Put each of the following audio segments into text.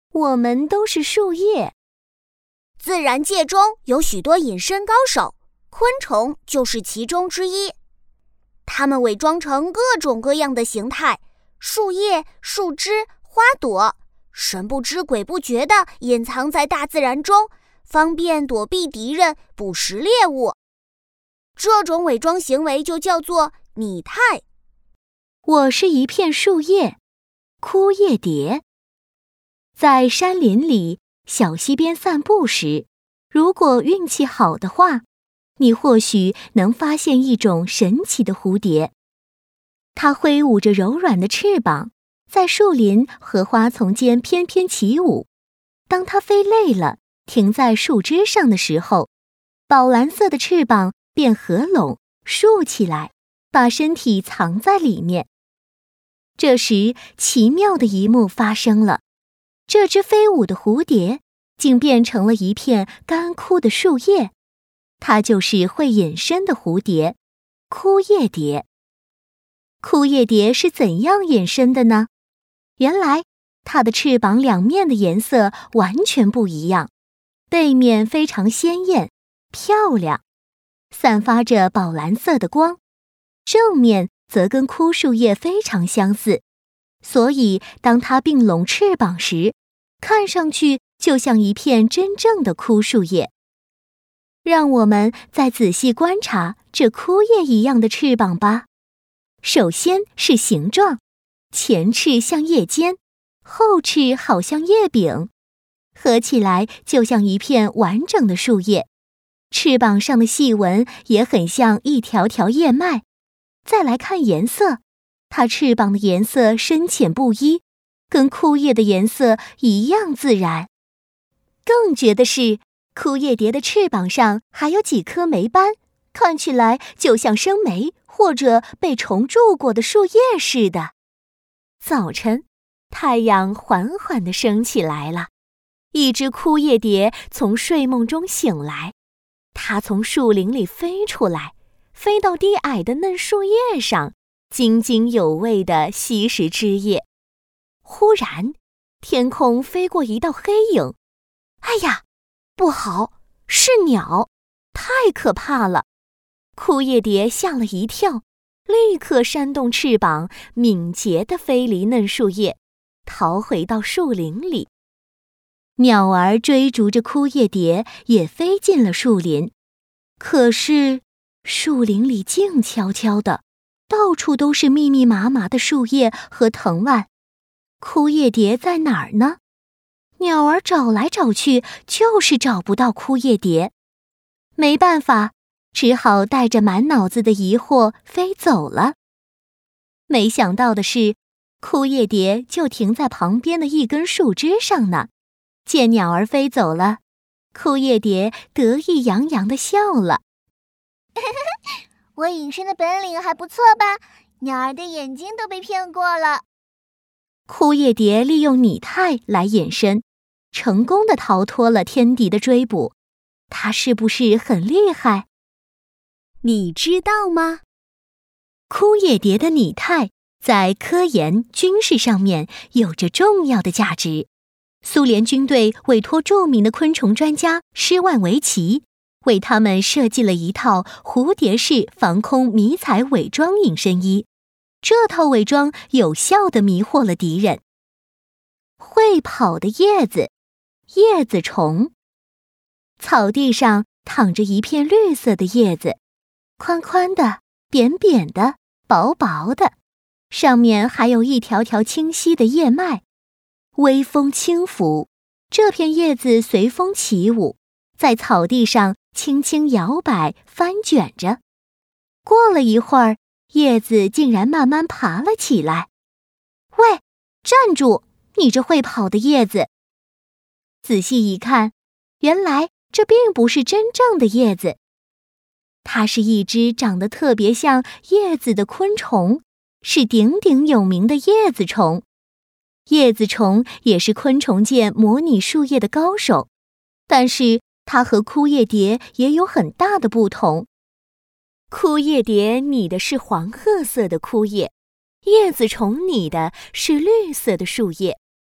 我们都是树叶。 自然界中有许多隐身高手，昆虫就是其中之一。它们伪装成各种各样的形态，树叶、树枝、花朵，神不知鬼不觉地隐藏在大自然中，方便躲避敌人，捕食猎物。这种伪装行为就叫做拟态。 我是一片树叶，枯叶蝶。在山林里、小溪边散步时，如果运气好的话，你或许能发现一种神奇的蝴蝶。它挥舞着柔软的翅膀，在树林和花丛间翩翩起舞。当它飞累了，停在树枝上的时候，宝蓝色的翅膀便合拢竖起来，把身体藏在里面。这时，奇妙的一幕发生了，这只飞舞的蝴蝶竟变成了一片干枯的树叶。它就是会隐身的蝴蝶，枯叶蝶。枯叶蝶是怎样隐身的呢？原来，它的翅膀两面的颜色完全不一样，背面非常鲜艳漂亮，散发着宝蓝色的光，正面则跟枯树叶非常相似，所以当它并拢翅膀时，看上去就像一片真正的枯树叶。让我们再仔细观察这枯叶一样的翅膀吧。首先是形状，前翅像叶尖，后翅好像叶柄，合起来就像一片完整的树叶。翅膀上的细纹也很像一条条叶脉。再来看颜色，它翅膀的颜色深浅不一，跟枯叶的颜色一样自然。更绝的是，枯叶蝶的翅膀上还有几颗霉斑，看起来就像生霉或者被虫蛀过的树叶似的。早晨，太阳缓缓地升起来了，一只枯叶蝶从睡梦中醒来，它从树林里飞出来，飞到低矮的嫩树叶上，津津有味地吸食枝叶。忽然，天空飞过一道黑影，哎呀，不好，是鸟，太可怕了！枯叶蝶吓了一跳，立刻扇动翅膀，敏捷地飞离嫩树叶，逃回到树林里。鸟儿追逐着枯叶蝶，也飞进了树林。可是，树林里静悄悄的，到处都是密密麻麻的树叶和藤蔓。枯叶蝶在哪儿呢？鸟儿找来找去，就是找不到枯叶蝶。没办法，只好带着满脑子的疑惑飞走了。没想到的是，枯叶蝶就停在旁边的一根树枝上呢。见鸟儿飞走了，枯叶蝶得意洋洋地笑了。 我隐身的本领还不错吧？鸟儿的眼睛都被骗过了。 枯叶蝶利用拟态来隐身，成功地逃脱了天敌的追捕。它是不是很厉害？你知道吗？枯叶蝶的拟态在科研、军事上面有着重要的价值。苏联军队委托著名的昆虫专家施万维奇，为他们设计了一套蝴蝶式防空迷彩伪装隐身衣。这套伪装有效地迷惑了敌人。会跑的叶子，叶子虫。草地上躺着一片绿色的叶子，宽宽的，扁扁的，薄薄的，上面还有一条条清晰的叶脉。微风轻拂，这片叶子随风起舞，在草地上轻轻摇摆翻卷着。过了一会儿，叶子竟然慢慢爬了起来。喂，站住！你这会跑的叶子！仔细一看，原来这并不是真正的叶子，它是一只长得特别像叶子的昆虫，是鼎鼎有名的叶子虫。叶子虫也是昆虫界模拟树叶的高手，但是它和枯叶蝶也有很大的不同。枯叶蝶拟的是黄褐色的枯叶，叶子虫拟的是绿色的树叶。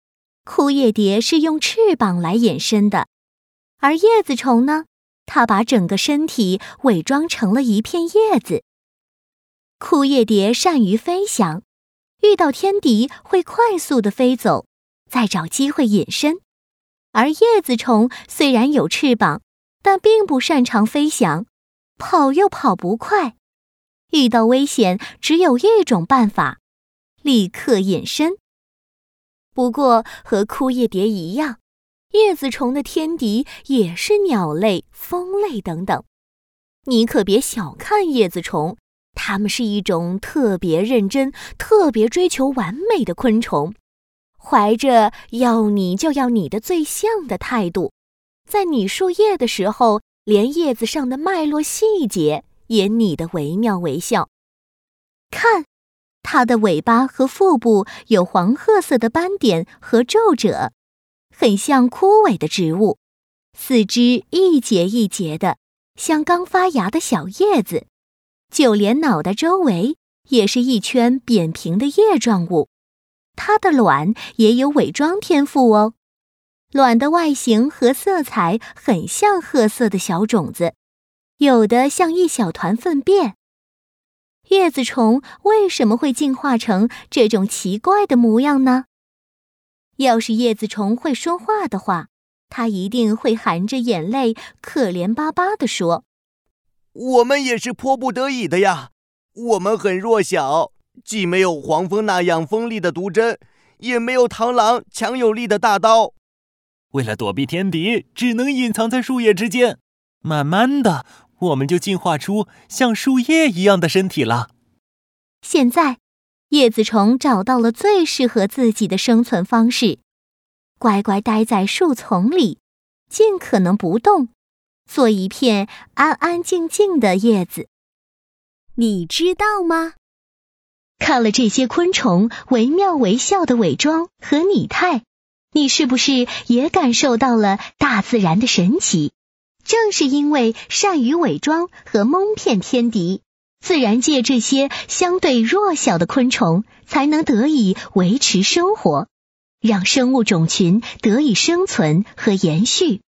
枯叶蝶是用翅膀来掩身的，而叶子虫呢，它把整个身体伪装成了一片叶子。枯叶蝶善于飞翔，遇到天敌会快速地飞走，再找机会隐身。而叶子虫虽然有翅膀，但并不擅长飞翔，跑又跑不快。遇到危险，只有一种办法，立刻隐身。不过和枯叶蝶一样，叶子虫的天敌也是鸟类、蜂类等等。你可别小看叶子虫，它们是一种特别认真、特别追求完美的昆虫，怀着要你就要你的最像的态度，在拟树叶的时候，连叶子上的脉络细节也拟得惟妙惟肖。看，它的尾巴和腹部有黄褐色的斑点和皱褶，很像枯萎的植物。四肢一节一节的，像刚发芽的小叶子，就连脑袋周围也是一圈扁平的叶状物。它的卵也有伪装天赋哦，卵的外形和色彩很像褐色的小种子，有的像一小团粪便。叶子虫为什么会进化成这种奇怪的模样呢？要是叶子虫会说话的话，它一定会含着眼泪，可怜巴巴地说： 我们也是迫不得已的呀，我们很弱小，既没有黄蜂那样锋利的毒针，也没有螳螂强有力的大刀。 为了躲避天敌，只能隐藏在树叶之间。慢慢的，我们就进化出像树叶一样的身体了。 现在，叶子虫找到了最适合自己的生存方式，乖乖待在树丛里，尽可能不动，做一片安安静静的叶子。 你知道吗？ 看了这些昆虫惟妙惟肖的伪装和拟态，你是不是也感受到了大自然的神奇？正是因为善于伪装和蒙骗天敌，自然界这些相对弱小的昆虫才能得以维持生活，让生物种群得以生存和延续。